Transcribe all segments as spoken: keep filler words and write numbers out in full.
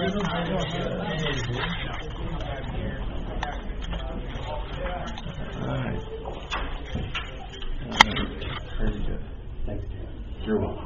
right. Very good. Thanks. You're welcome.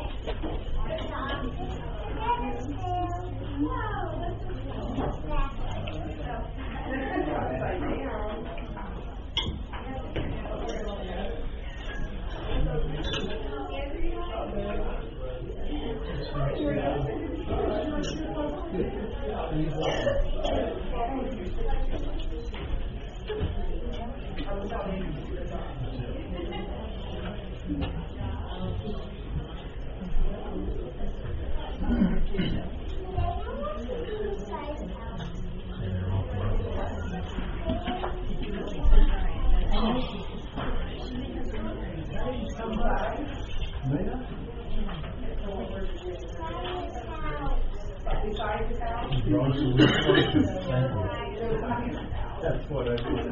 That's what I do.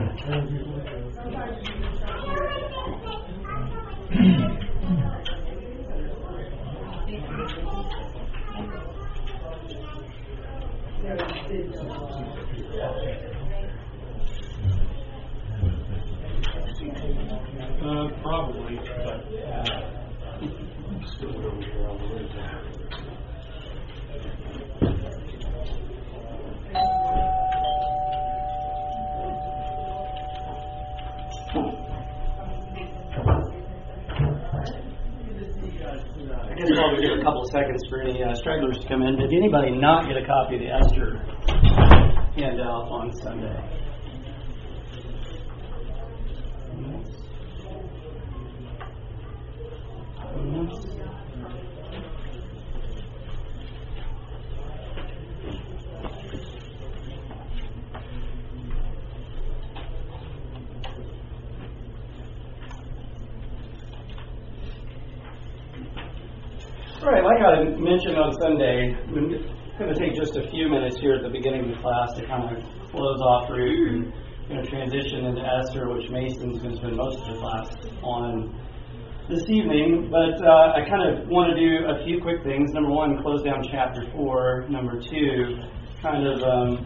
Uh, probably, but uh, still over here on the way down. I guess while we give a couple of seconds for any uh, stragglers to come in, did anybody not get a copy of the Esther handout on Sunday? All right, like I mentioned on Sunday, I'm going to take just a few minutes here at the beginning of the class to kind of close off Ruth and you know, transition into Esther, which Mason's going to spend most of the class on this evening. But uh, I kind of want to do a few quick things. Number one, close down chapter four. Number two, kind of um,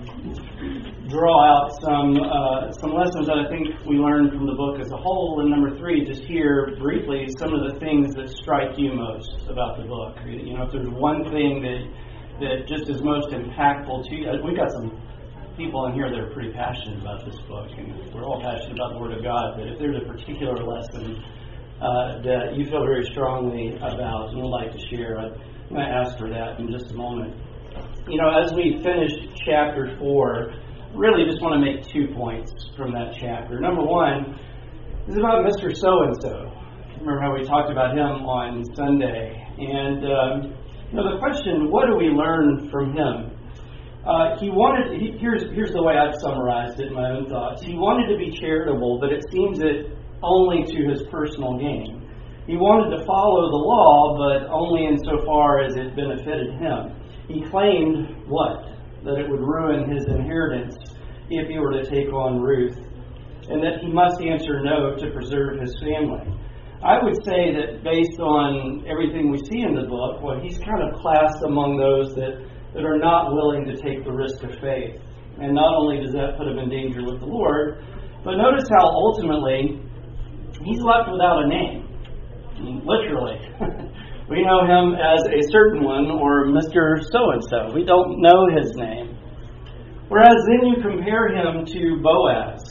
draw out some uh, some lessons that I think we learned from the book as a whole. And number three, just hear briefly some of the things that strike you most about the book. You know, if there's one thing that that just is most impactful to you, we've got some people in here that are pretty passionate about this book, and we're all passionate about the Word of God. But if there's a particular lesson uh, that you feel very strongly about and would like to share, I'm going to ask for that in just a moment. You know, as we finish chapter four, really just want to make two points from that chapter. Number one is about Mister So-and-so. Remember how we talked about him on Sunday. And, um, you know, the question, what do we learn from him? Uh, he wanted, he, here's, here's the way I've summarized it in my own thoughts. He wanted to be charitable, but it seems that only to his personal gain. He wanted to follow the law, but only insofar as it benefited him. He claimed what? That it would ruin his inheritance if he were to take on Ruth, and that he must answer no to preserve his family. I would say that based on everything we see in the book, well, he's kind of classed among those that, that are not willing to take the risk of faith. And not only does that put him in danger with the Lord, but notice how ultimately he's left without a name. I mean, literally. We know him as a certain one, or Mister So-and-so. We don't know his name. Whereas then you compare him to Boaz,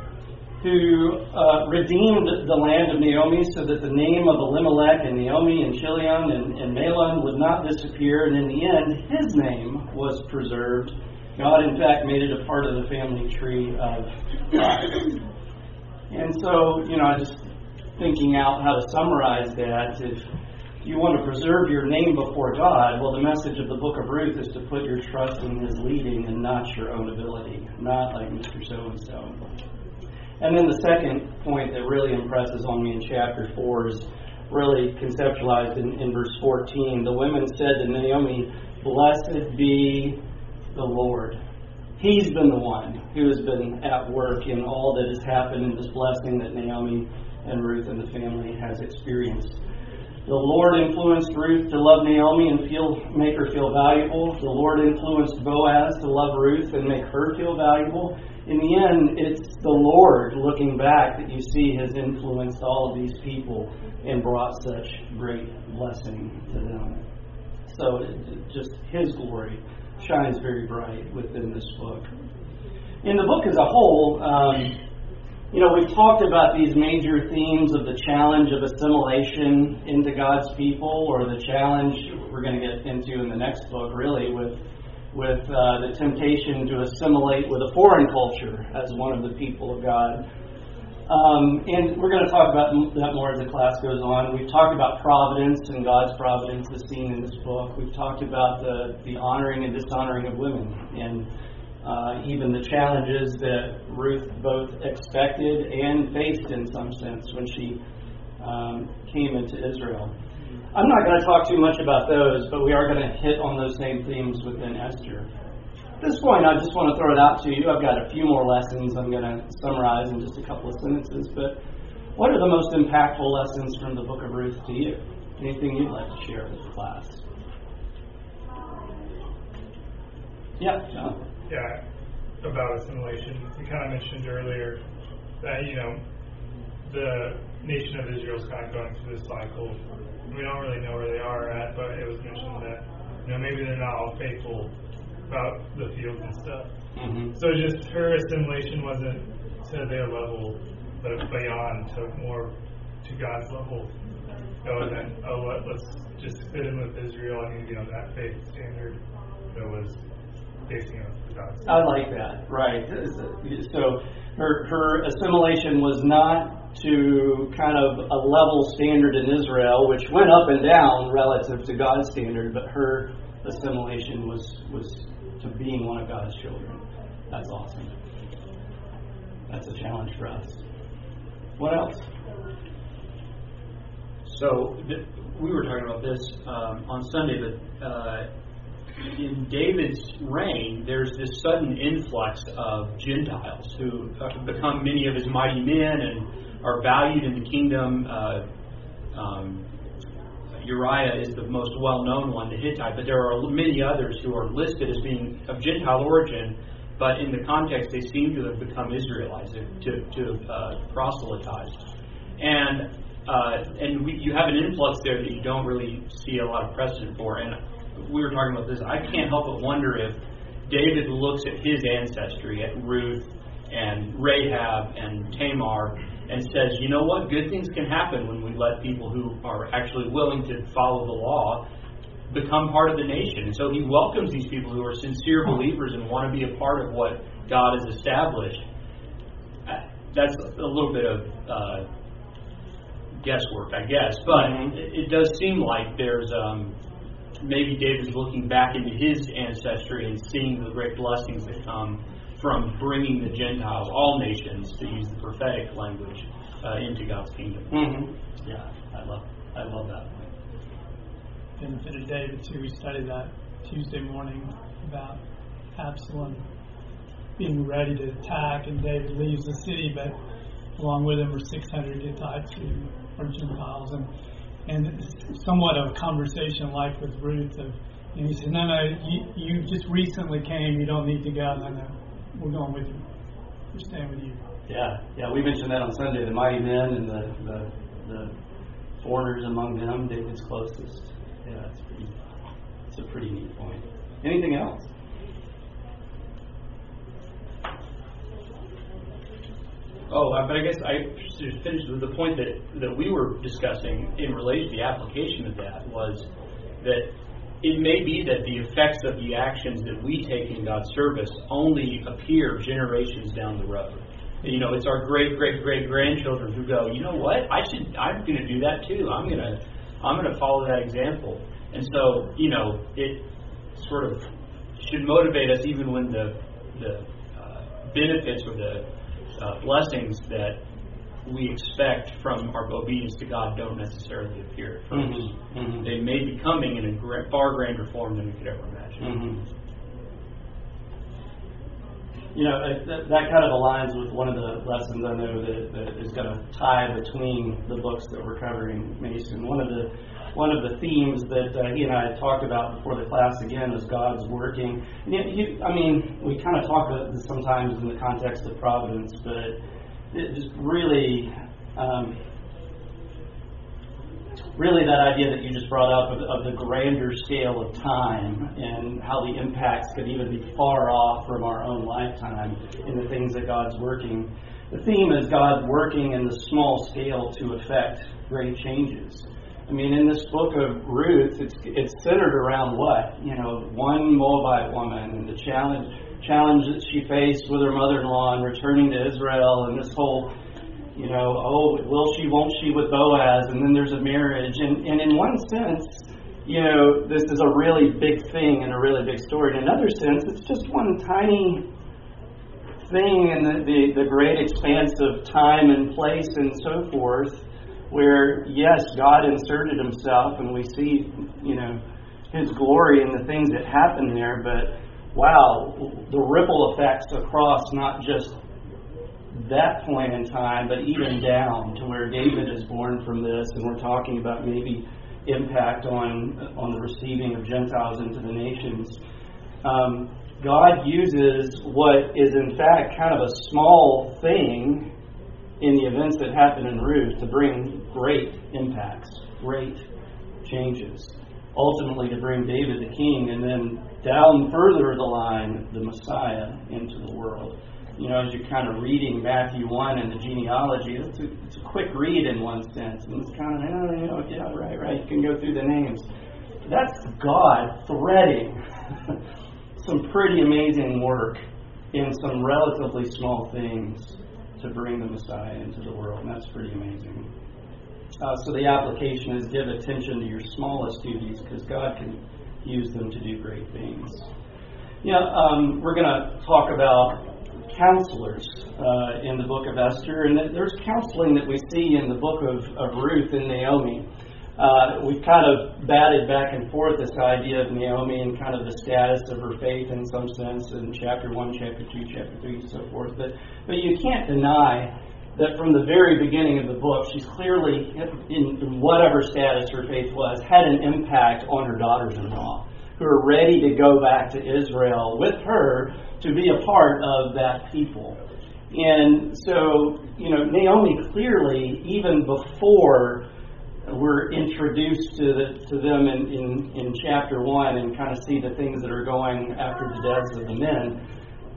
who uh, redeemed the land of Naomi so that the name of Elimelech and Naomi and Chilion and, and Mahlon would not disappear. And in the end, his name was preserved. God, in fact, made it a part of the family tree of God. And so, you know, I just thinking out how to summarize that. If you want to preserve your name before God, well, the message of the book of Ruth is to put your trust in his leading and not your own ability, not like Mister So-and-so. And then the second point that really impresses on me in chapter four is really conceptualized in, in verse fourteen. The women said to Naomi, "Blessed be the Lord." He's been the one who has been at work in all that has happened in this blessing that Naomi and Ruth and the family has experienced. The Lord influenced Ruth to love Naomi and feel, make her feel valuable. The Lord influenced Boaz to love Ruth and make her feel valuable. In the end, it's the Lord, looking back, that you see has influenced all of these people and brought such great blessing to them. So it, it just His glory shines very bright within this book. In the book as a whole, um, you know, we've talked about these major themes of the challenge of assimilation into God's people, or the challenge we're going to get into in the next book, really, with with uh, the temptation to assimilate with a foreign culture as one of the people of God. Um, and we're going to talk about that more as the class goes on. We've talked about providence, and God's providence is seen in this book. We've talked about the, the honoring and dishonoring of women, and uh, even the challenges that Ruth both expected and faced in some sense when she um, came into Israel. I'm not going to talk too much about those, but we are going to hit on those same themes within Esther. At this point, I just want to throw it out to you. I've got a few more lessons I'm going to summarize in just a couple of sentences, but what are the most impactful lessons from the book of Ruth to you? Anything you'd like to share with the class? Yeah, John? Yeah, about assimilation. We kind of mentioned earlier that, you know, the nation of Israel is kind of going through this cycle. We don't really know where they are at, but it was mentioned that, you know, maybe they're not all faithful about the fields and stuff. Mm-hmm. So just her assimilation wasn't to their level, but beyond, to more to God's level. So then, oh, let, let's just fit in with Israel. I need to be on that faith standard that was facing up to God's. I like that, right. So her, her assimilation was not to kind of a level standard in Israel, which went up and down relative to God's standard, but her assimilation was, was to being one of God's children. That's awesome. That's a challenge for us. What else? So th- we were talking about this um, on Sunday, but uh, in David's reign, there's this sudden influx of Gentiles who uh, become many of his mighty men and are valued in the kingdom. Uh, um, Uriah is the most well-known one, the Hittite, but there are many others who are listed as being of Gentile origin, but in the context they seem to have become Israelites, to, to uh, proselytized. And uh, and we, you have an influx there that you don't really see a lot of precedent for. And we were talking about this. I can't help but wonder if David looks at his ancestry, at Ruth and Rahab and Tamar, and says, you know what, good things can happen when we let people who are actually willing to follow the law become part of the nation. And so he welcomes these people who are sincere believers and want to be a part of what God has established. That's a little bit of uh, guesswork, I guess, but mm-hmm. it, it does seem like there's um, maybe David's looking back into his ancestry and seeing the great blessings that come from bringing the Gentiles, all nations, to use the prophetic language, uh, into God's kingdom. Mm-hmm. Yeah, I love, I love that. Benefit of David too. We studied that Tuesday morning about Absalom being ready to attack, and David leaves the city, but along with him were six hundred Hittites who are Gentiles, and and it's somewhat of a conversation like with Ruth. Of, and he said, "No, no, you, you just recently came. You don't need to go. No, no, we're going with you. We're staying with you." Yeah, yeah. We mentioned that on Sunday. The mighty men and the the, the foreigners among them, David's closest. Yeah, it's pretty. It's a pretty neat point. Anything else? Oh, but I guess I should finish with the point that, that we were discussing in relation to the application of that was that it may be that the effects of the actions that we take in God's service only appear generations down the road. You know, it's our great, great, great grandchildren who go, you know what? I should. I'm going to do that too. I'm going to. I'm going to follow that example. And so, you know, it sort of should motivate us even when the the uh, benefits or the uh, blessings that we expect from our obedience to God don't necessarily appear at first. Mm-hmm. Mm-hmm. They may be coming in a gra- far grander form than we could ever imagine. Mm-hmm. you know, that, that kind of aligns with one of the lessons I know that, that is going to tie between the books that we're covering, Mason. One of the one of the themes that uh, he and I had talked about before the class again was God's working. And yet, you, I mean, we kind of talk about this sometimes in the context of providence, but it just really, um, really that idea that you just brought up of, of the grander scale of time and how the impacts could even be far off from our own lifetime in the things that God's working. The theme is God working in the small scale to effect great changes. I mean, in this book of Ruth, it's it's centered around what? You know, one Moabite woman and the challenge challenge that she faced with her mother-in-law and returning to Israel, and this whole, you know, oh, will she, won't she with Boaz, and then there's a marriage. And, and in one sense, you know, this is a really big thing and a really big story. In another sense, it's just one tiny thing in the, the, the great expanse of time and place and so forth, where, yes, God inserted himself and we see, you know, his glory in the things that happen there, but wow, the ripple effects across not just that point in time, but even down to where David is born from this, and we're talking about maybe impact on on the receiving of Gentiles into the nations. Um, God uses what is in fact kind of a small thing in the events that happen in Ruth to bring great impacts, great changes. Ultimately to bring David the king, and then down further the line, the Messiah into the world. You know, as you're kind of reading Matthew one and the genealogy, it's a, it's a quick read in one sense. And it's kind of, oh, you know, yeah, right, right. You can go through the names. That's God threading some pretty amazing work in some relatively small things to bring the Messiah into the world. And that's pretty amazing. Uh, so the application is give attention to your smallest duties because God can use them to do great things. You know, um, we're going to talk about counselors uh, in the book of Esther, and there's counseling that we see in the book of, of Ruth and Naomi. Uh, we've kind of batted back and forth this idea of Naomi and kind of the status of her faith in some sense in chapter one, chapter two, chapter three, and so forth. But but you can't deny that from the very beginning of the book, she's clearly, in, in whatever status her faith was, had an impact on her daughters-in-law, who are ready to go back to Israel with her to be a part of that people. And so, you know, Naomi clearly, even before we're introduced to the, to them in, in, in chapter one and kind of see the things that are going after the deaths of the men,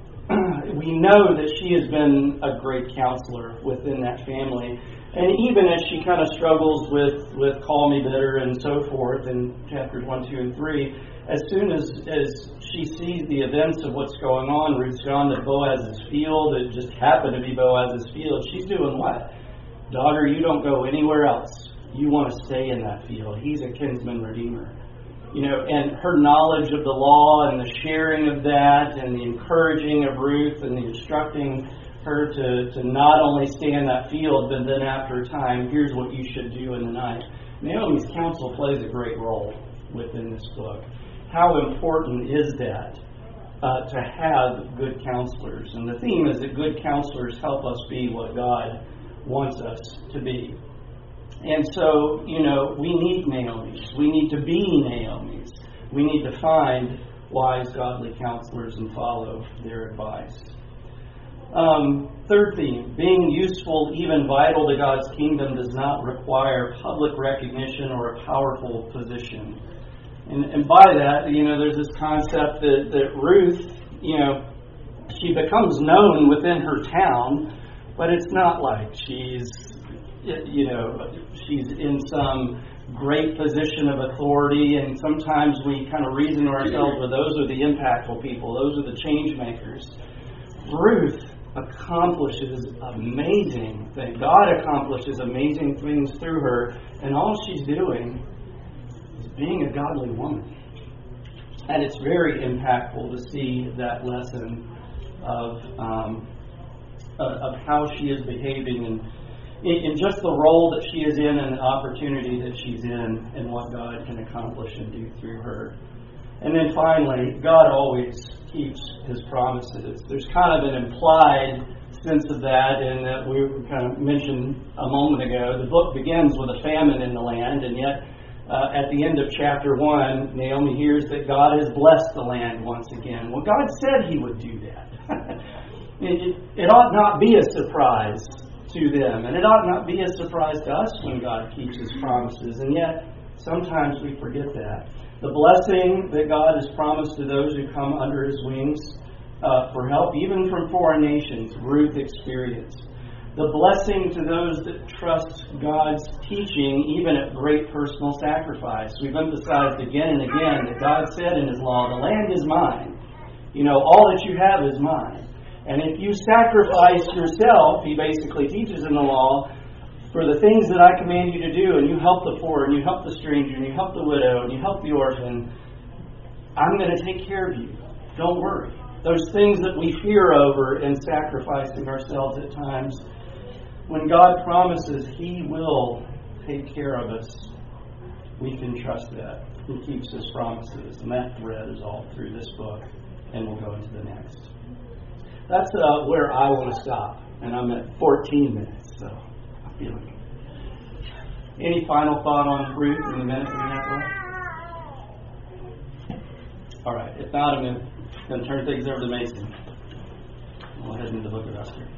we know that she has been a great counselor within that family. And even as she kind of struggles with, with call me bitter and so forth in chapters one, two, and three, as soon as, as she sees the events of what's going on, Ruth's gone to Boaz's field, it just happened to be Boaz's field, she's doing what? Daughter, you don't go anywhere else. You want to stay in that field. He's a kinsman redeemer. You know, and her knowledge of the law and the sharing of that and the encouraging of Ruth and the instructing her to, to not only stay in that field, but then after a time, here's what you should do in the night. Naomi's counsel plays a great role within this book. How important is that uh, to have good counselors? And the theme is that good counselors help us be what God wants us to be. And so, you know, we need Naomi's. We need to be Naomi's. We need to find wise, godly counselors and follow their advice. Um, third theme, being useful, even vital to God's kingdom, does not require public recognition or a powerful position. And, and by that, you know, there's this concept that, that Ruth, you know, she becomes known within her town, but it's not like she's, you know, she's in some great position of authority, and sometimes we kind of reason to ourselves, well, those are the impactful people, those are the change makers. Ruth accomplishes amazing things. God accomplishes amazing things through her, and all she's doing is being a godly woman. And it's very impactful to see that lesson of um, of how she is behaving and in just the role that she is in and the opportunity that she's in and what God can accomplish and do through her. And then finally, God always keeps His promises. There's kind of an implied sense of that in that we kind of mentioned a moment ago. The book begins with a famine in the land, and yet uh, at the end of chapter one, Naomi hears that God has blessed the land once again. Well, God said He would do that. it, it, it ought not be a surprise to them, and it ought not be a surprise to us when God keeps His promises, and yet sometimes we forget that. The blessing that God has promised to those who come under His wings uh, for help, even from foreign nations, Ruth experienced. The blessing to those that trust God's teaching, even at great personal sacrifice. We've emphasized again and again that God said in His law, the land is mine. You know, all that you have is mine. And if you sacrifice yourself, He basically teaches in the law, for the things that I command you to do, and you help the poor, and you help the stranger, and you help the widow, and you help the orphan, I'm going to take care of you. Don't worry. Those things that we fear over and sacrificing ourselves at times, when God promises He will take care of us, we can trust that. He keeps His promises. And that thread is all through this book, and we'll go into the next. That's uh, where I want to stop, and I'm at fourteen minutes, so I'm feeling it. Any final thought on Ruth in the minute we have left? All right. If not, I'm going to turn things over to Mason. We'll head into the book of Esther.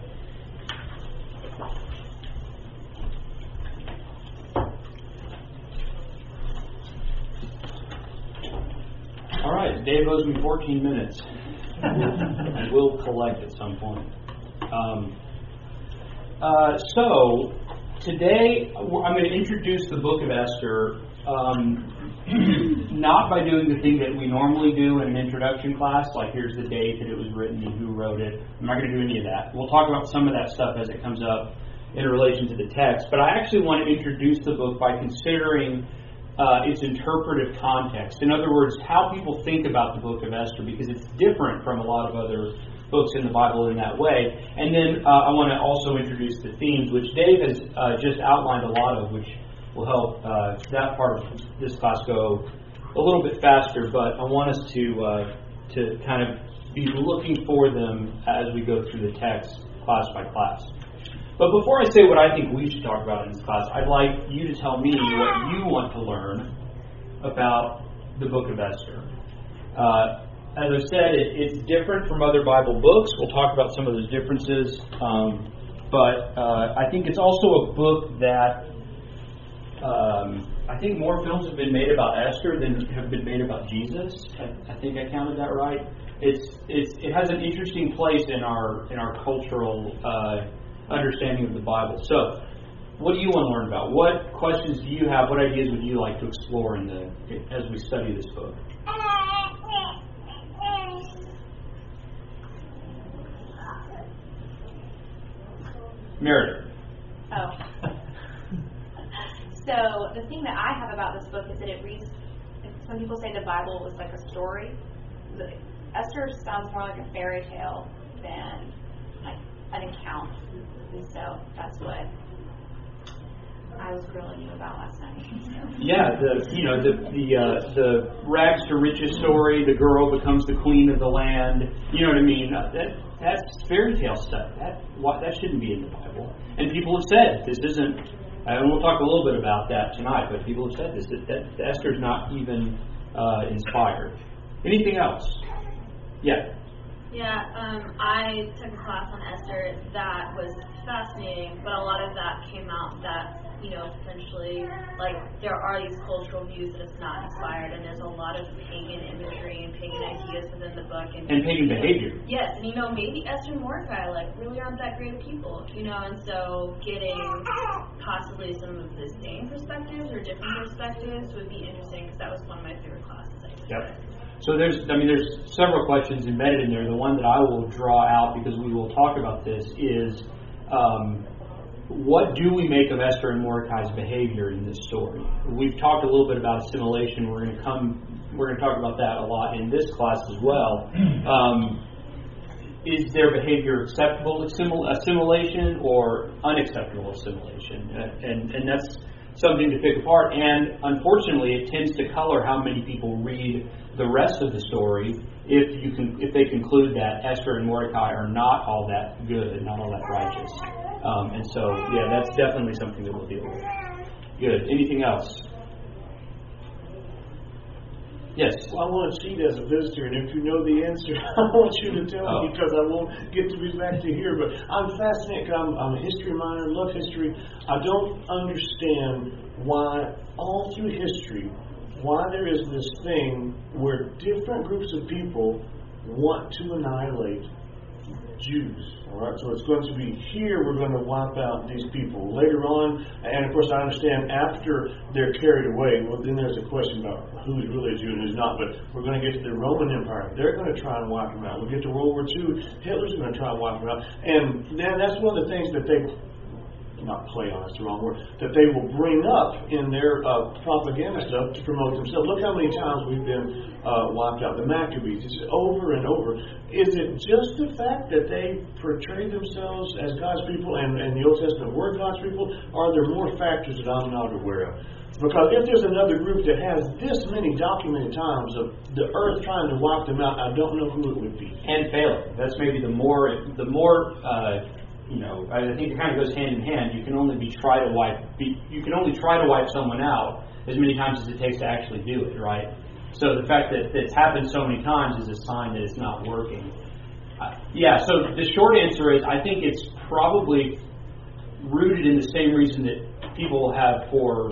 All right, Dave owes me fourteen minutes. And we'll collect at some point. Um, uh, so, today I'm going to introduce the book of Esther, um, not by doing the thing that we normally do in an introduction class, like here's the date that it was written and who wrote it. I'm not going to do any of that. We'll talk about some of that stuff as it comes up in relation to the text. But I actually want to introduce the book by considering Uh, its interpretive context. In other words, how people think about the book of Esther, because it's different from a lot of other books in the Bible in that way. And then uh, I want to also introduce the themes, which Dave has uh, just outlined a lot of, which will help uh, that part of this class go a little bit faster. But I want us to uh, to kind of be looking for them as we go through the text, class by class. But before I say what I think we should talk about in this class, I'd like you to tell me what you want to learn about the book of Esther. Uh, as I said, it, it's different from other Bible books. We'll talk about some of those differences. Um, but uh, I think it's also a book that um, I think more films have been made about Esther than have been made about Jesus. I, I think I counted that right. It's, it's it has an interesting place in our in our cultural Uh, understanding of the Bible. So, what do you want to learn about? What questions do you have? What ideas would you like to explore in the as we study this book? Meredith. Oh. So, the thing that I have about this book is that it reads, some people say the Bible was like a story. The, Esther sounds more like a fairy tale than like an account. And so that's what I was grilling you about last night. So. Yeah, the you know the the uh, the rags to riches story. The girl becomes the queen of the land. You know what I mean? Uh, that that's fairy tale stuff. That what that shouldn't be in the Bible. And people have said this isn't. And we'll talk a little bit about that tonight. But people have said this that, that Esther's not even uh, inspired. Anything else? Yeah. Yeah, um, I took a class on Esther that was fascinating, but a lot of that came out that, you know, potentially, like, there are these cultural views that it's not inspired, and there's a lot of pagan imagery and pagan ideas within the book. And, and pagan behavior. Yes, and, you know, maybe Esther and Mordecai, like, really aren't that great of people, you know, and so getting possibly some of the same perspectives or different perspectives would be interesting, because that was one of my favorite classes I took. Yep. So there's, I mean, there's several questions embedded in there. The one that I will draw out, because we will talk about this, is um, what do we make of Esther and Mordecai's behavior in this story? We've talked a little bit about assimilation. We're going to come, we're going to talk about that a lot in this class as well. Um, is their behavior acceptable assimil- assimilation or unacceptable assimilation? And and that's something to pick apart. And unfortunately, it tends to color how many people read the rest of the story if you can, if they conclude that Esther and Mordecai are not all that good, not all that righteous. Um, and so, yeah, that's definitely something that we'll deal with. Good. Anything else? Yes. Well, I want to see it as a visitor, and if you know the answer, I want you to tell Oh. me because I won't get to be back to here. But I'm fascinated because I'm, I'm a history minor, love history. I don't understand why all through history, why there is this thing where different groups of people want to annihilate Jews. All right, so it's going to be here we're going to wipe out these people. Later on, and of course I understand after they're carried away, well then there's a question about who's really a Jew and who's not, but we're going to get to the Roman Empire. They're going to try and wipe them out. We'll get to World War Two, Hitler's going to try and wipe them out. And then that's one of the things that they, not play on, that's the wrong word, that they will bring up in their uh, propaganda stuff to promote themselves. Look how many times we've been uh, wiped out. The Maccabees, it's over and over. Is it just the fact that they portray themselves as God's people and, and the Old Testament were God's people? Or are there more factors that I'm not aware of? Because if there's another group that has this many documented times of the earth trying to wipe them out, I don't know who it would be. And failing. That's maybe the more, the more, uh, you know, I think it kind of goes hand in hand. You can only be try to wipe, be, you can only try to wipe someone out as many times as it takes to actually do it, right? So the fact that it's happened so many times is a sign that it's not working. Uh, yeah, so the short answer is I think it's probably rooted in the same reason that people have for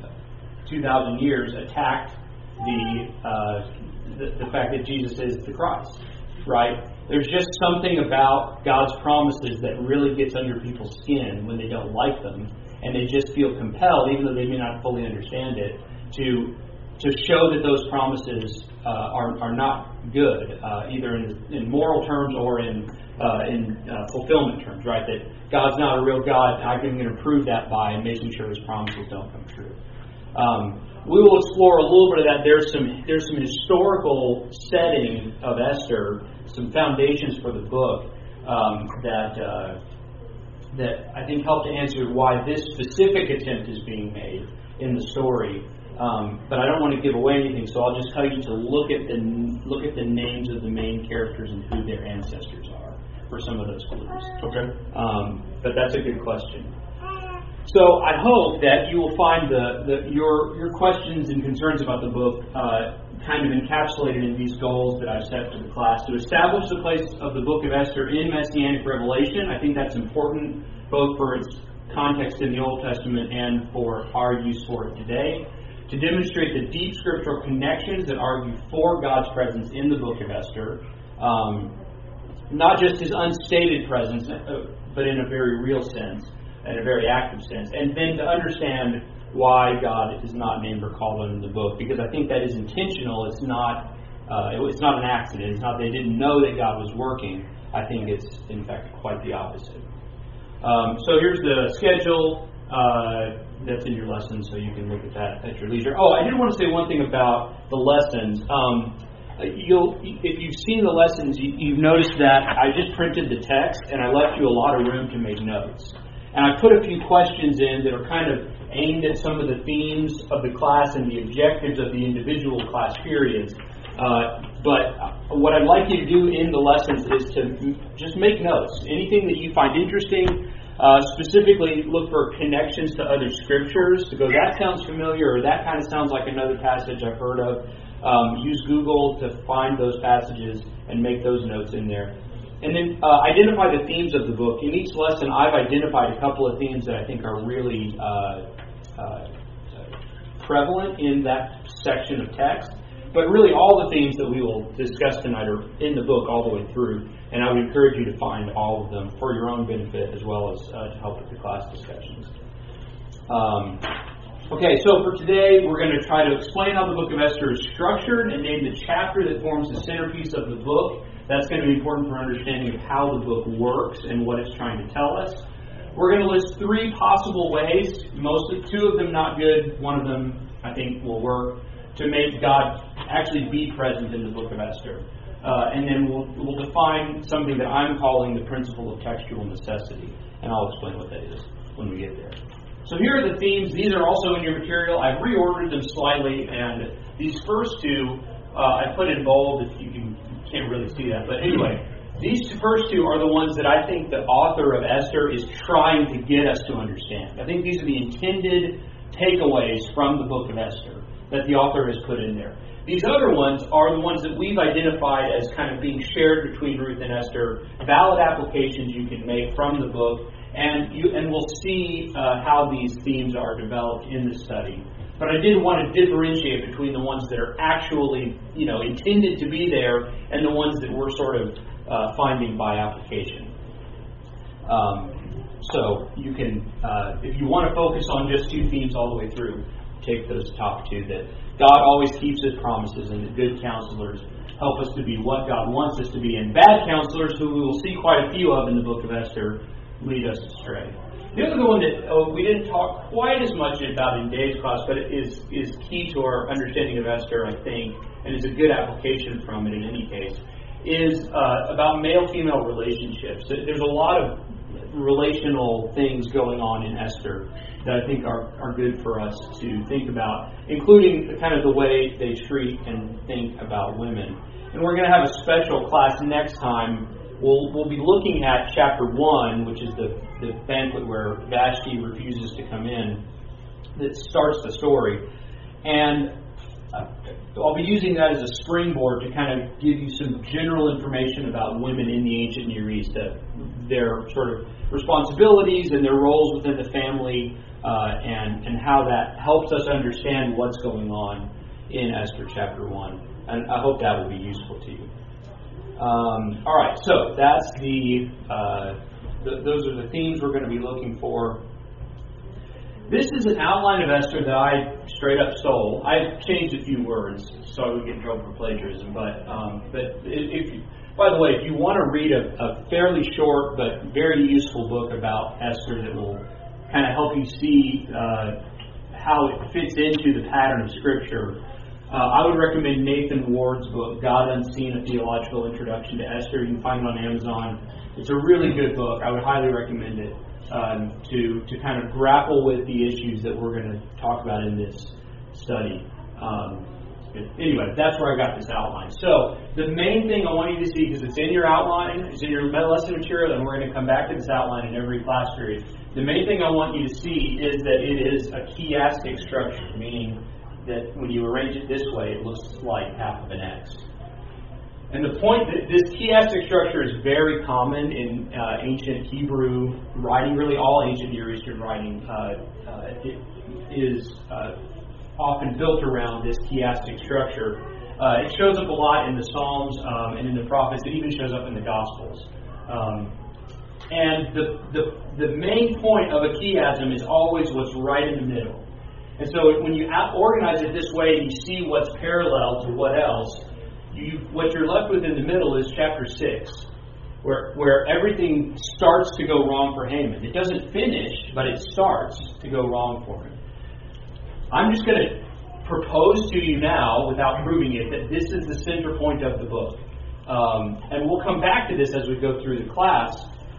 two thousand years attacked the, uh, the the fact that Jesus is the Christ, right? There's just something about God's promises that really gets under people's skin when they don't like them, and they just feel compelled, even though they may not fully understand it, to to show that those promises uh, are are not good, uh, either in, in moral terms or in uh, in uh, fulfillment terms, right? That God's not a real God. I'm going to prove that by making sure His promises don't come true. Um, we will explore a little bit of that. There's some there's some historical setting of Esther, some foundations for the book um, that uh, that I think help to answer why this specific attempt is being made in the story. Um, but I don't want to give away anything, so I'll just tell you to look at the look at the names of the main characters and who their ancestors are for some of those clues. Okay. Um, but that's a good question. So I hope that you will find the, the your your questions and concerns about the book uh, kind of encapsulated in these goals that I've set for the class. To establish the place of the book of Esther in Messianic Revelation, I think that's important both for its context in the Old Testament and for our use for it today. To demonstrate the deep scriptural connections that argue for God's presence in the book of Esther, um, not just His unstated presence, uh, but in a very real sense, in a very active sense, and then to understand why God is not named or called in the book, because I think that is intentional. It's not, uh, it's not an accident. It's not they didn't know that God was working. I think it's in fact quite the opposite. Um, so here's the schedule. Uh, that's in your lesson, so you can look at that at your leisure. Oh, I did want to say one thing about the lessons. Um, you'll, if you've seen the lessons, you, you've noticed that I just printed the text, and I left you a lot of room to make notes. And I put a few questions in that are kind of aimed at some of the themes of the class and the objectives of the individual class periods. Uh, but what I'd like you to do in the lessons is to just make notes. Anything that you find interesting. Uh, specifically, look for connections to other scriptures to go, that sounds familiar, or that kind of sounds like another passage I've heard of. Um, use Google to find those passages and make those notes in there. And then uh, identify the themes of the book. In each lesson, I've identified a couple of themes that I think are really uh, uh, prevalent in that section of text. But really, all the themes that we will discuss tonight are in the book all the way through. And I would encourage you to find all of them for your own benefit as well as uh, to help with the class discussions. Um, okay, so for today, we're going to try to explain how the book of Esther is structured and name the chapter that forms the centerpiece of the book. That's going to be important for understanding of how the book works and what it's trying to tell us. We're going to list three possible ways, mostly two of them not good, one of them I think will work, to make God actually be present in the book of Esther. Uh, and then we'll, we'll define something that I'm calling the principle of textual necessity. And I'll explain what that is when we get there. So here are the themes. These are also in your material. I've reordered them slightly, and these first two uh, I put in bold. If you can, can't really see that, but anyway, these two, first two are the ones that I think the author of Esther is trying to get us to understand. I think these are the intended takeaways from the book of Esther that the author has put in there. These other ones are the ones that we've identified as kind of being shared between Ruth and Esther, valid applications you can make from the book, and you and we'll see uh, how these themes are developed in the study. But I did want to differentiate between the ones that are actually, you know, intended to be there and the ones that we're sort of uh, finding by application. Um, so you can, uh, if you want to focus on just two themes all the way through, take those top two. That God always keeps His promises, and the good counselors help us to be what God wants us to be, and bad counselors, who we will see quite a few of in the book of Esther, lead us astray. The other one that oh, we didn't talk quite as much about in Dave's class, but it is is key to our understanding of Esther, I think, and is a good application from it in any case, is uh, about male-female relationships. There's a lot of relational things going on in Esther that I think are, are good for us to think about, including the, kind of the way they treat and think about women. And we're going to have a special class next time. We'll we'll be looking at chapter one, which is the, the banquet where Vashti refuses to come in, that starts the story. And uh, I'll be using that as a springboard to kind of give you some general information about women in the ancient Near East, that their sort of responsibilities and their roles within the family, uh, and, and how that helps us understand what's going on in Esther chapter one. And I hope that will be useful to you. Um, all right, so that's the, uh, the those are the themes we're going to be looking for. This is an outline of Esther that I straight up stole. I changed a few words so I would get in trouble for plagiarism. But um, but if you, by the way, if you want to read a, a fairly short but very useful book about Esther that will kind of help you see uh, how it fits into the pattern of Scripture, Uh, I would recommend Nathan Ward's book, God Unseen, A Theological Introduction to Esther. You can find it on Amazon. It's a really good book. I would highly recommend it um, to, to kind of grapple with the issues that we're going to talk about in this study. Um, anyway, that's where I got this outline. So the main thing I want you to see, because it's in your outline, it's in your lesson material, and we're going to come back to this outline in every class period. The main thing I want you to see is that it is a chiastic structure, meaning that when you arrange it this way, it looks like half of an X. And the point that this chiastic structure is very common in uh, ancient Hebrew writing, really all ancient Near Eastern writing uh, uh, it is uh, often built around this chiastic structure. Uh, it shows up a lot in the Psalms um, and in the prophets. It even shows up in the Gospels. Um, and the, the the main point of a chiasm is always what's right in the middle. And so when you organize it this way, you see what's parallel to what else. You, what you're left with in the middle is chapter six, where where everything starts to go wrong for Haman. It doesn't finish, but it starts to go wrong for him. I'm just going to propose to you now, without proving it, that this is the center point of the book. Um, and we'll come back to this as we go through the class,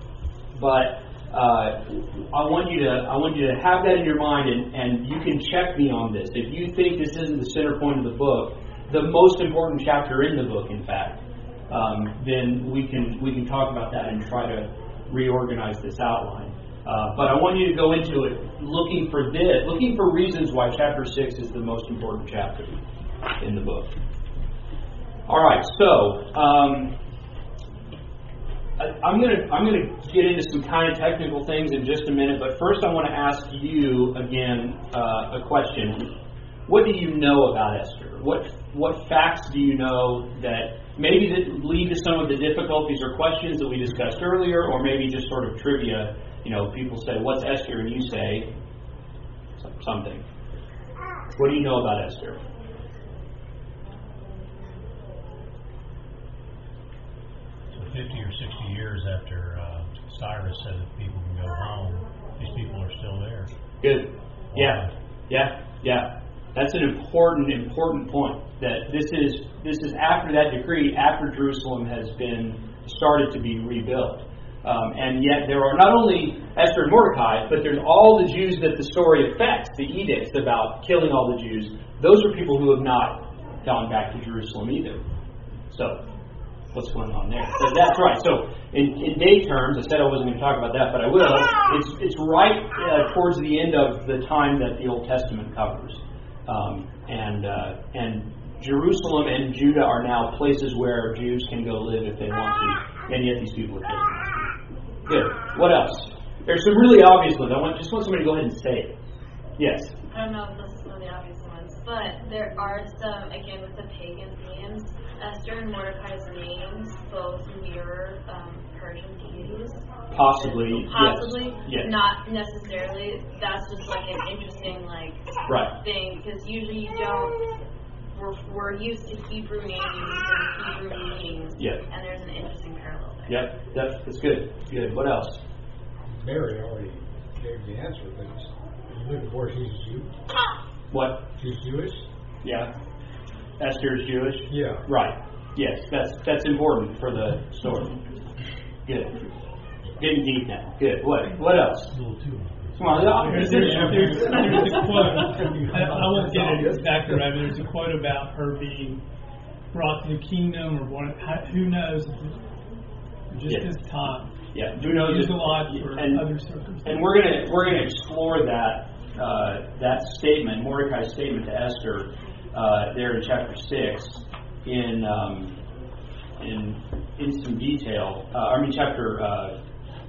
but Uh, I want you to I want you to have that in your mind, and, and you can check me on this. If you think this isn't the center point of the book, the most important chapter in the book, in fact, um, then we can we can talk about that and try to reorganize this outline. Uh, but I want you to go into it looking for this, looking for reasons why chapter six is the most important chapter in the book. All right, so. Um, I'm going to I'm going to get into some kind of technical things in just a minute, but first I want to ask you again uh, a question. What do you know about Esther? What what facts do you know that maybe that lead to some of the difficulties or questions that we discussed earlier, or maybe just sort of trivia? You know, people say, "What's Esther?" and you say something. What do you know about Esther? fifty or sixty years after uh, Cyrus said that people can go home, these people are still there. Good. Yeah. Yeah. Yeah. That's an important, important point. That this is this is after that decree, after Jerusalem has been started to be rebuilt. Um, and yet there are not only Esther and Mordecai, but there's all the Jews that the story affects, the edicts about killing all the Jews. Those are people who have not gone back to Jerusalem either. So, what's going on there? So that's right. So, in, in day terms, I said I wasn't going to talk about that, but I will. It's it's right uh, towards the end of the time that the Old Testament covers. Um, and uh, and Jerusalem and Judah are now places where Jews can go live if they want to, and yet these people are killed. Good. What else? There's some really obvious ones. I want just want somebody to go ahead and say it. Yes. I don't know if this is one of the obvious ones, but there are some, again, with the pagan themes. Esther and Mordecai's names both mirror um, Persian deities. Possibly. Possibly. Yes. Yes. Not necessarily. That's just like an interesting like right. thing, because usually you don't. We're, we're used to Hebrew names and Hebrew meanings, yep. and there's an interesting parallel there. Yep, that's, that's good. Good. What else? Mary already gave the answer, but you looking for she's Jew? What? She's Jewish? Yeah. Esther is Jewish? Yeah. Right. Yes, that's that's important for the story. Good. Getting deep now. Good. What? What else? A little too. Come on. There's, there's, there's, there's a quote. I, I won't get it exactly right, but there's a quote about her being brought to the kingdom, or one, who knows, just yeah. this time. Yeah, who knows? Used a lot for and, other circumstances. And we're gonna we're gonna explore that uh, that statement, Mordecai's statement to Esther, uh, there in chapter six, in um, in in some detail. Uh, I mean, chapter uh,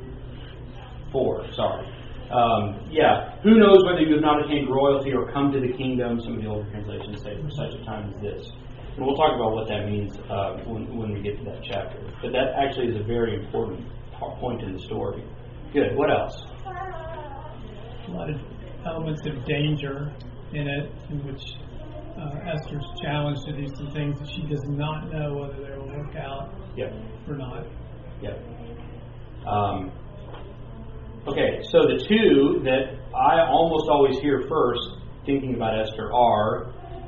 four. Sorry. Um, yeah, who knows whether you have not attained royalty or come to the kingdom? Some of the older translations say for such a time as this. And we'll talk about what that means uh, when, when we get to that chapter. But that actually is a very important point in the story. Good. What else? A lot of elements of danger in it, in which uh, Esther's challenged to do some things that she does not know whether they will work out yep. or not. Yep. Um, Okay, so the two that I almost always hear first, thinking about Esther, are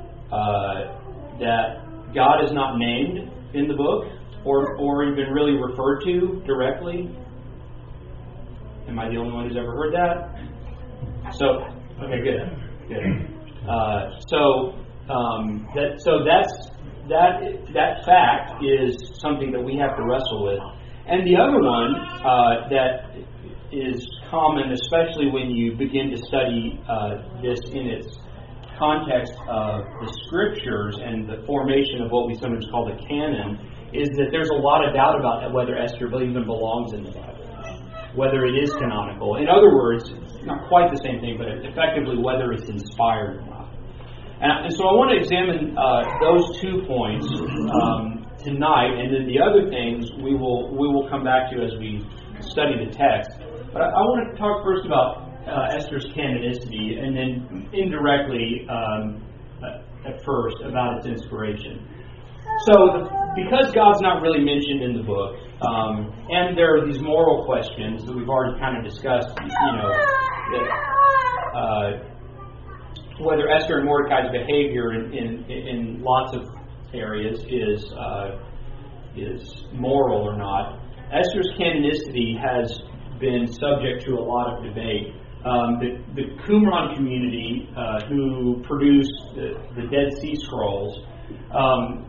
uh, that God is not named in the book, or or even really referred to directly. Am I the only one who's ever heard that? So, okay, good, good. Uh, so um, that so that's that that fact is something that we have to wrestle with, and the other one uh, that is common, especially when you begin to study uh, this in its context of the scriptures and the formation of what we sometimes call the canon, is that there's a lot of doubt about whether Esther even belongs in the Bible, whether it is canonical. In other words, not quite the same thing, but effectively whether it's inspired or not. And, and so I want to examine uh, those two points um, tonight, and then the other things we will we will come back to as we study the text. But I, I want to talk first about uh, Esther's canonicity, and then indirectly, um, at first, about its inspiration. So, the, because God's not really mentioned in the book, um, and there are these moral questions that we've already kind of discussed, you know, that, uh, whether Esther and Mordecai's behavior in, in, in lots of areas is uh, is moral or not. Esther's canonicity has been subject to a lot of debate. Um, the, the Qumran community, uh, who produced the, the Dead Sea Scrolls, um,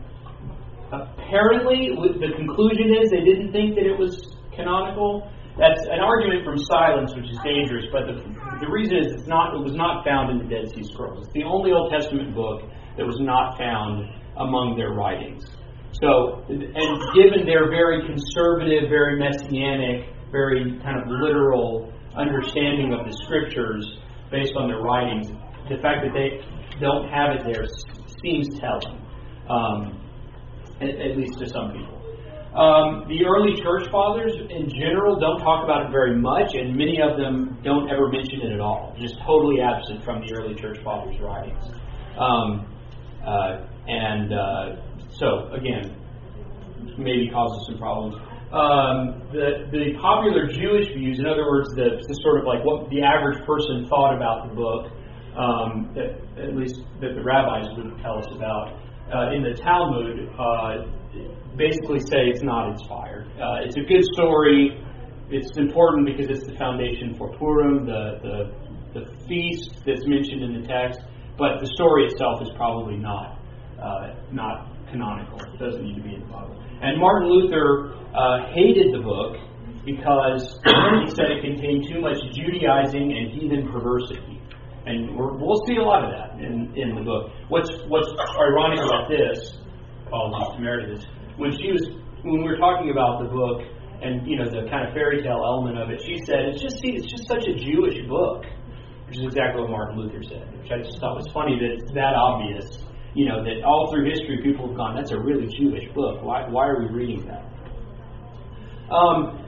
apparently the conclusion is they didn't think that it was canonical. That's an argument from silence, which is dangerous, but the, the reason is it's not, it was not found in the Dead Sea Scrolls. It's the only Old Testament book that was not found among their writings. So, and given their very conservative, very messianic, very kind of literal understanding of the scriptures based on their writings, the fact that they don't have it there seems telling, um, at, at least to some people. Um, the early church fathers, in general, don't talk about it very much, and many of them don't ever mention it at all. Just totally absent from the early church fathers' writings. Um, uh, and uh, so, again, maybe causes some problems. Um, the the popular Jewish views, in other words, the, the sort of like what the average person thought about the book, um, that, at least that the rabbis would tell us about, uh, in the Talmud, uh, basically say it's not inspired. Uh, it's a good story. it's important because it's the foundation for Purim, the, the, the feast that's mentioned in the text, but the story itself is probably not uh, not canonical. It doesn't need to be in the Bible. And Martin Luther uh, hated the book because he said it contained too much Judaizing and heathen perversity. And we're, we'll see a lot of that in, in the book. What's what's ironic about this, apologies to Meredith, when she was when we were talking about the book and you know the kind of fairy tale element of it, she said it's just see it's just such a Jewish book, which is exactly what Martin Luther said. Which I just thought was funny that it's that obvious. You know that all through history people have gone, that's a really Jewish book. Why why are we reading that? Um.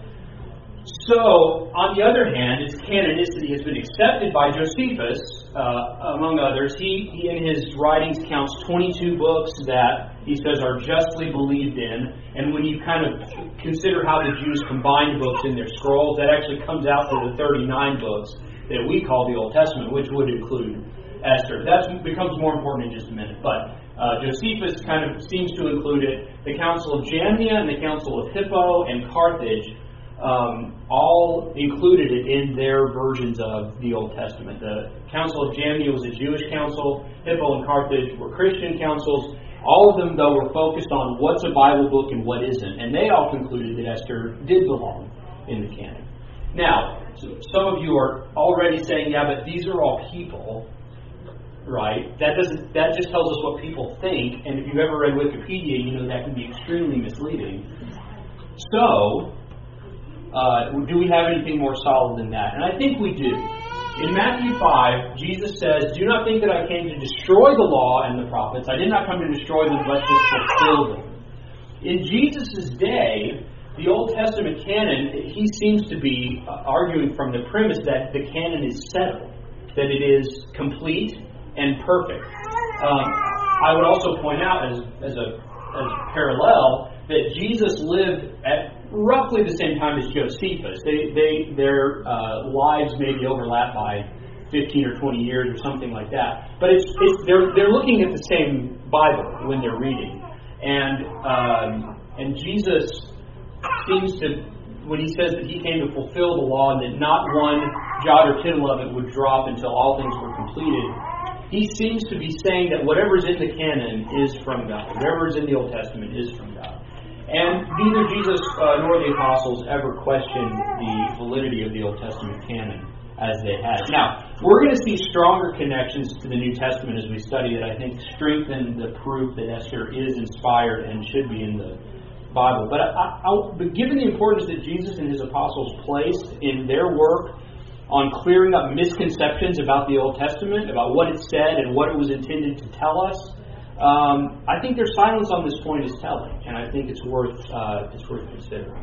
So, on the other hand, its canonicity has been accepted by Josephus, uh, among others. He, he, in his writings, counts twenty-two books that he says are justly believed in. And when you kind of consider how the Jews combined books in their scrolls, that actually comes out to the thirty-nine books that we call the Old Testament, which would include Esther. That becomes more important in just a minute. But uh, Josephus kind of seems to include it. The Council of Jamnia and the Council of Hippo and Carthage Um, all included it in their versions of the Old Testament. The Council of Jamnia was a Jewish council. Hippo and Carthage were Christian councils. All of them, though, were focused on what's a Bible book and what isn't. And they all concluded that Esther did belong in the canon. Now, so some of you are already saying, yeah, but these are all people, right? That doesn't. That just tells us what people think. And if you've ever read Wikipedia, you know that can be extremely misleading. So, Uh, do we have anything more solid than that? And I think we do. In Matthew five, Jesus says, "Do not think that I came to destroy the law and the prophets. I did not come to destroy them, but to fulfill them." In Jesus' day, the Old Testament canon, he seems to be uh, arguing from the premise that the canon is settled, that it is complete and perfect. Um, I would also point out, as, as, a, as a parallel, that Jesus lived at roughly the same time as Josephus. They, they, their uh, lives may be overlapped by fifteen or twenty years or something like that. But it's, it's they're they're looking at the same Bible when they're reading, and um, and Jesus seems to, when he says that he came to fulfill the law and that not one jot or tittle of it would drop until all things were completed, he seems to be saying that whatever's in the canon is from God. Whatever's in the Old Testament is from God. And neither Jesus uh, nor the apostles ever questioned the validity of the Old Testament canon as they had. Now, we're going to see stronger connections to the New Testament as we study it. I think strengthen the proof that Esther is inspired and should be in the Bible. But, I, I, but given the importance that Jesus and his apostles placed in their work on clearing up misconceptions about the Old Testament, about what it said and what it was intended to tell us, Um, I think their silence on this point is telling, and I think it's worth uh, it's worth considering.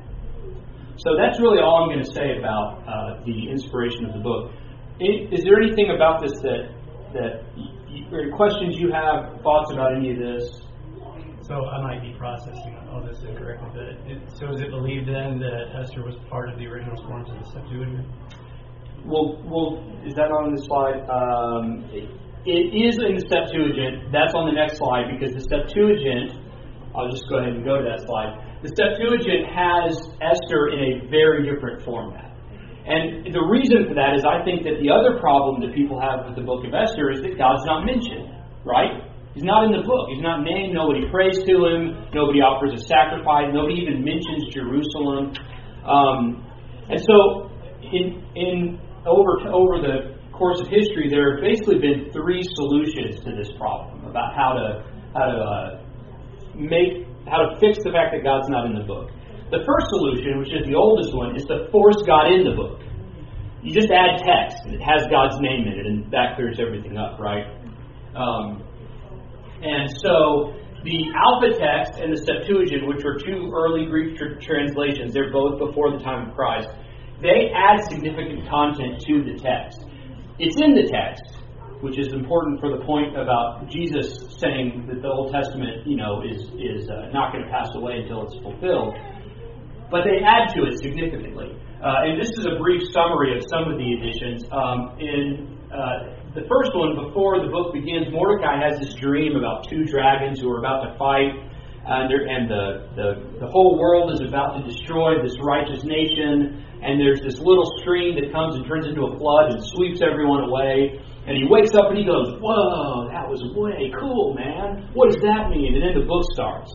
So that's really all I'm going to say about uh, the inspiration of the book. Is there anything about this that that you, or questions you have, thoughts about any of this? So I might be processing all this incorrectly, but it, so is it believed then that Esther was part of the original forms of the Septuagint? Well, well, is that on the slide? Um, It is in the Septuagint. That's on the next slide because the Septuagint, I'll just go ahead and go to that slide. The Septuagint has Esther in a very different format. And the reason for that is I think that the other problem that people have with the book of Esther is that God's not mentioned, right? He's not in the book. He's not named. Nobody prays to him. Nobody offers a sacrifice. Nobody even mentions Jerusalem. Um, and so in, in over to, over the course of history, there have basically been three solutions to this problem about how to how to uh, make how to fix the fact that God's not in the book. The first solution, which is the oldest one, is to force God in the book. You just add text; it has God's name in it, and that clears everything up, right? Um, and so the Alpha text and the Septuagint, which were two early Greek tr- translations, they're both before the time of Christ. They add significant content to the text. It's in the text, which is important for the point about Jesus saying that the Old Testament, you know, is is uh, not going to pass away until it's fulfilled. But they add to it significantly. Uh, and this is a brief summary of some of the additions. Um, in uh, the first one, before the book begins, Mordecai has this dream about two dragons who are about to fight. and, there, and the, the the whole world is about to destroy this righteous nation. And there's this little stream that comes and turns into a flood and sweeps everyone away. And he wakes up and he goes, "Whoa, that was way cool, man. What does that mean?" And then the book starts.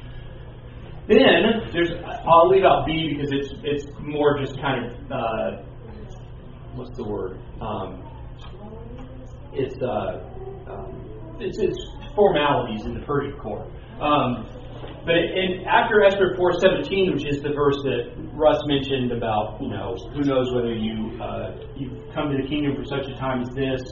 Then there's, I'll leave out B because it's it's more just kind of uh, what's the word? Um, it's uh, um, it's it's formalities in the Persian court. Um, but in, after Esther four seventeen, which is the verse that Russ mentioned about, you know, who knows whether you uh, you come to the kingdom for such a time as this.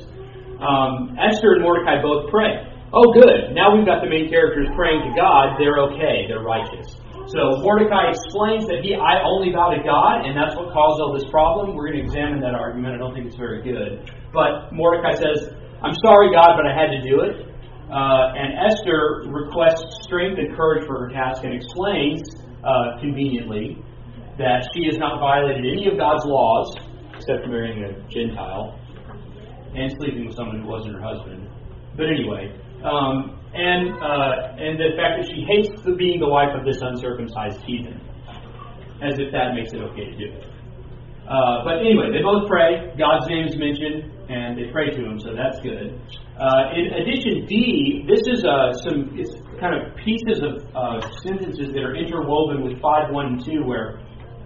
Um, Esther and Mordecai both pray. Oh, good. Now we've got the main characters praying to God. They're okay. They're righteous. So Mordecai explains that he, I only bow to God, and that's what caused all this problem. We're going to examine that argument. I don't think it's very good. But Mordecai says, "I'm sorry, God, but I had to do it." Uh, and Esther requests strength and courage for her task and explains, uh, conveniently, that she has not violated any of God's laws, except marrying a Gentile and sleeping with someone who wasn't her husband. But anyway, um, and uh, and the fact that she hates the, being the wife of this uncircumcised heathen, as if that makes it okay to do it. Uh, but anyway, they both pray. God's name is mentioned, and they pray to Him, so that's good. Uh, in addition, D, this is uh, some it's kind of pieces of uh, sentences that are interwoven with five one and two, where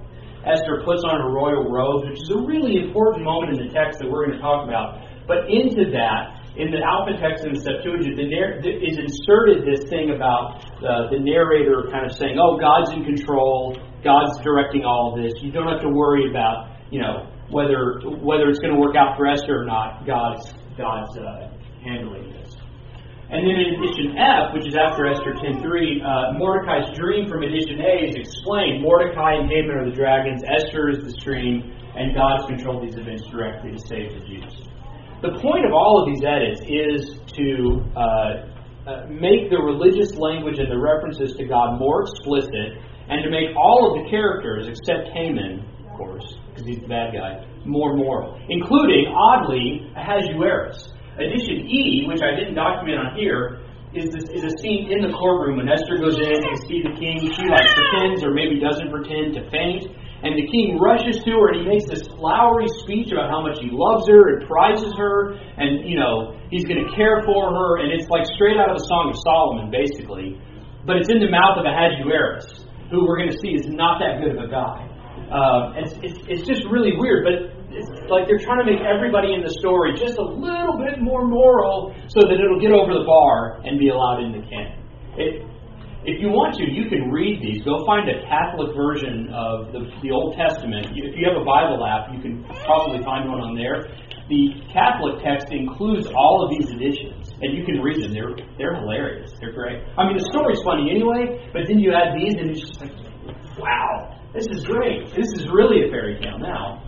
Esther puts on her royal robes, which is a really important moment in the text that we're going to talk about. But into that, in the Alpha text and the Septuagint, the narr- is inserted this thing about uh, the narrator kind of saying, "Oh, God's in control. God's directing all of this. You don't have to worry about, you know, whether whether it's going to work out for Esther or not. God's God's uh, handling this." And then in edition F, which is after Esther ten three, uh, Mordecai's dream from edition A is explained. Mordecai and Haman are the dragons, Esther is the stream, and God's controlled these events directly to save the Jews. The point of all of these edits is to uh, uh, make the religious language and the references to God more explicit, and to make all of the characters, except Haman, of course, because he's the bad guy, more moral, including, oddly, Ahasuerus. Edition E, which I didn't document on here, is this, is a scene in the courtroom when Esther goes in to see the king. She like pretends or maybe doesn't pretend to faint, and the king rushes to her and he makes this flowery speech about how much he loves her and prizes her, and you know he's going to care for her, and it's like straight out of the Song of Solomon, basically. But it's in the mouth of Ahasuerus, who we're going to see is not that good of a guy. Uh, it's, it's it's just really weird, but it's like they're trying to make everybody in the story just a little bit more moral so that it'll get over the bar and be allowed in the canon. It, if you want to, you can read these. Go find a Catholic version of the, the Old Testament. If you have a Bible app, you can probably find one on there. The Catholic text includes all of these editions, and you can read them. They're they're hilarious. They're great. I mean, the story's funny anyway, but then you add these, and it's just like, wow, this is great. This is really a fairy tale now.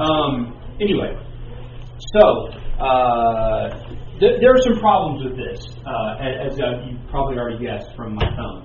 Um, anyway, so uh, th- there are some problems with this, uh, as uh, you probably already guessed from my tone.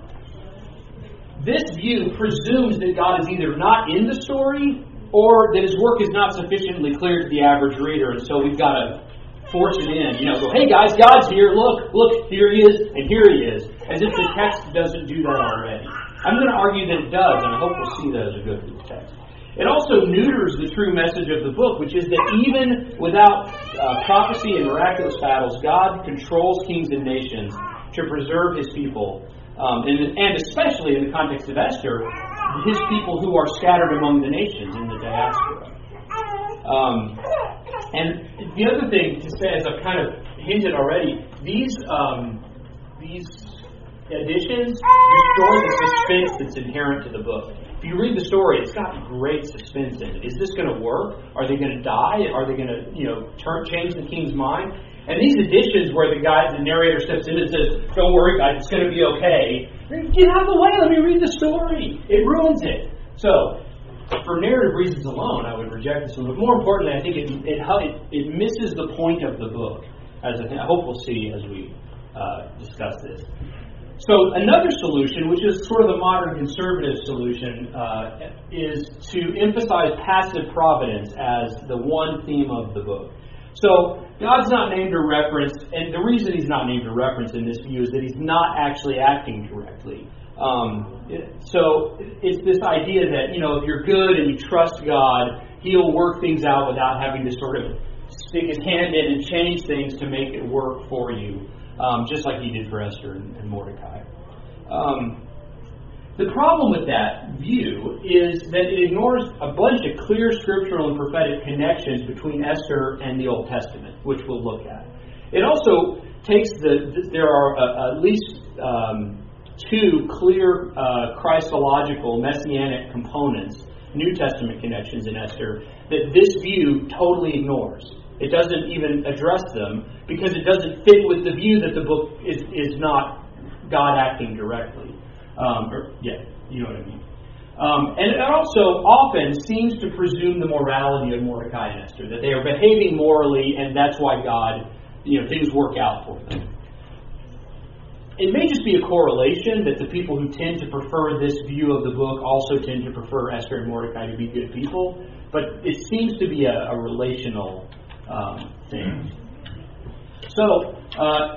This view presumes that God is either not in the story, or that His work is not sufficiently clear to the average reader, and so we've got to force it in. You know, go, "Hey guys, God's here. Look, look, here He is, and here He is," as if the text doesn't do that already. I'm going to argue that it does, and I hope we'll see that as we go through the text. It also neuters the true message of the book, which is that even without uh, prophecy and miraculous battles, God controls kings and nations to preserve His people, um, and, and especially in the context of Esther, His people who are scattered among the nations in the diaspora. Um, and the other thing to say, as I've kind of hinted already, these um, these additions destroy the suspense that's inherent to the book. If you read the story, it's got great suspense in it. Is this going to work? Are they going to die? Are they going to, you know, turn change the king's mind? And these additions where the guy, the narrator steps in and says, "Don't worry, guys, it's going to be okay." Get out of the way. Let me read the story. It ruins it. So, for narrative reasons alone, I would reject this one. But more importantly, I think it it, it misses the point of the book, as I, think, I hope we'll see as we uh, discuss this. So another solution, which is sort of the modern conservative solution, uh, is to emphasize passive providence as the one theme of the book. So God's not named or referenced, and the reason He's not named or referenced in this view is that He's not actually acting directly. Um, so it's this idea that, you know, if you're good and you trust God, He'll work things out without having to sort of stick His hand in and change things to make it work for you, um, just like He did for Esther and, and Mordecai. Um, the problem with that view is that it ignores a bunch of clear scriptural and prophetic connections between Esther and the Old Testament, which we'll look at. It also takes the, there are uh, at least um, two clear uh, Christological messianic components, New Testament connections in Esther, that this view totally ignores. It doesn't even address them because it doesn't fit with the view that the book is, is not God acting directly. Um, or, yeah, you know what I mean. Um, and it also often seems to presume the morality of Mordecai and Esther, that they are behaving morally and that's why God, you know, things work out for them. It may just be a correlation that the people who tend to prefer this view of the book also tend to prefer Esther and Mordecai to be good people, but it seems to be a, a relational um, thing. So, uh,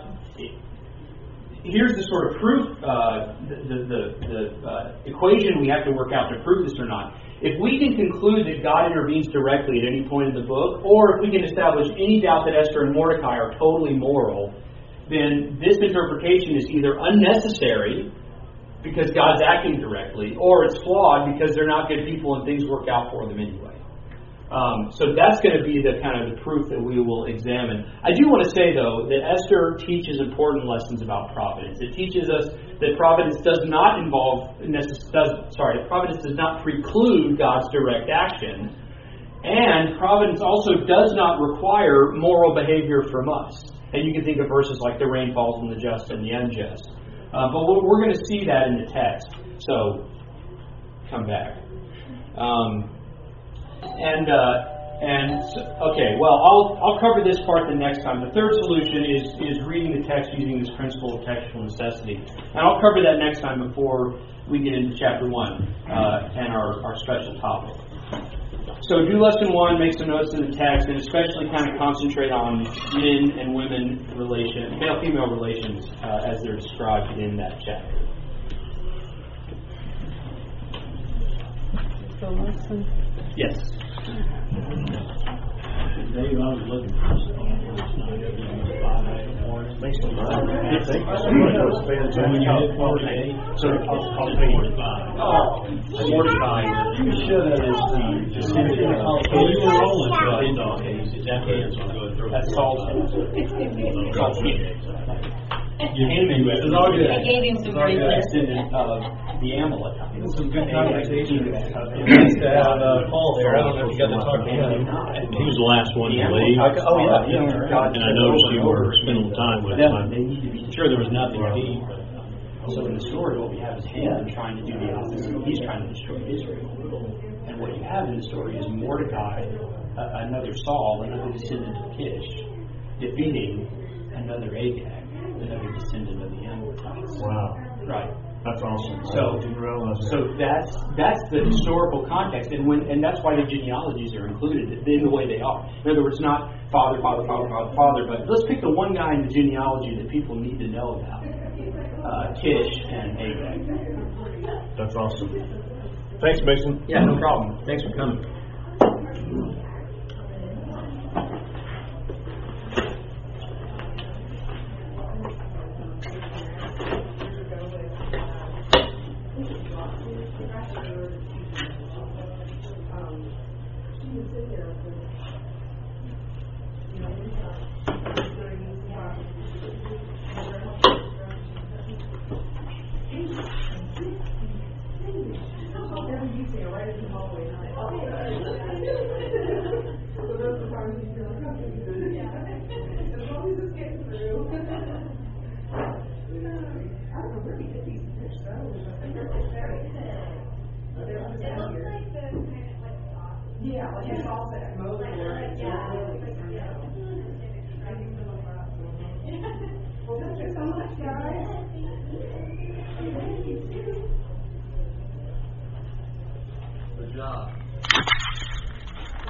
here's the sort of proof, uh, the, the, the, the uh, equation we have to work out to prove this or not. If we can conclude that God intervenes directly at any point in the book, or if we can establish any doubt that Esther and Mordecai are totally moral, then this interpretation is either unnecessary because God's acting directly, or it's flawed because they're not good people and things work out for them anyway. Um, so that's going to be the kind of the proof that we will examine. I do want to say, though, that Esther teaches important lessons about providence. It teaches us that providence does not involve, necess- does, sorry, that providence does not preclude God's direct action, and providence also does not require moral behavior from us. And you can think of verses like the rain falls on the just and the unjust. Uh, but we're going to see that in the text. So, come back. Um, And, uh, and okay, well, I'll I'll cover this part the next time. The third solution is, is reading the text using this principle of textual necessity. And I'll cover that next time before we get into chapter one uh, and our, our special topic. So do lesson one, make some notes in the text, and especially kind of concentrate on men and women relations, male-female relations uh, as they're described in that chapter. The lesson. Yes. Dave, I was looking for something last night. It was five eight warrants. Makes a lot of sense. Somebody was paying So when you attention. hit forty-eight, So I'll, I'll pay you. forty-five. Forty-five. You should have is the descendant of Well, you were rolling, so I Cain. thought, okay, is that the answer? Go through. That's Saul's. Saul's You handed me It's all good. I gave him some Sorry, bracelets. descendant of the Amalekites. Some good conversation. Nice to have uh, Paul there. I don't know if you got to talk to him. He was the last one to leave. Oh, yeah. yeah. And I noticed you were spending time with Yeah, him. they need to be. Sure, there was nothing to eat. So in the story, what we have is Haman trying to do the opposite. He's trying to destroy Israel. And what you have in the story is Mordecai, uh, another Saul, another descendant of Kish, defeating another Agag, another descendant of the Amalekites. Wow. Right. That's awesome. So, I didn't realize that. so that's that's the historical context, and when and that's why the genealogies are included in the way they are. In other words, not father, father, father, father, father, but let's pick the one guy in the genealogy that people need to know about: uh, Kish and Agag. That's awesome. Thanks, Mason. Yeah, no problem. Thanks for coming. Yeah, like it's all that mode where it's really, well, thank you so much, guys. Good job.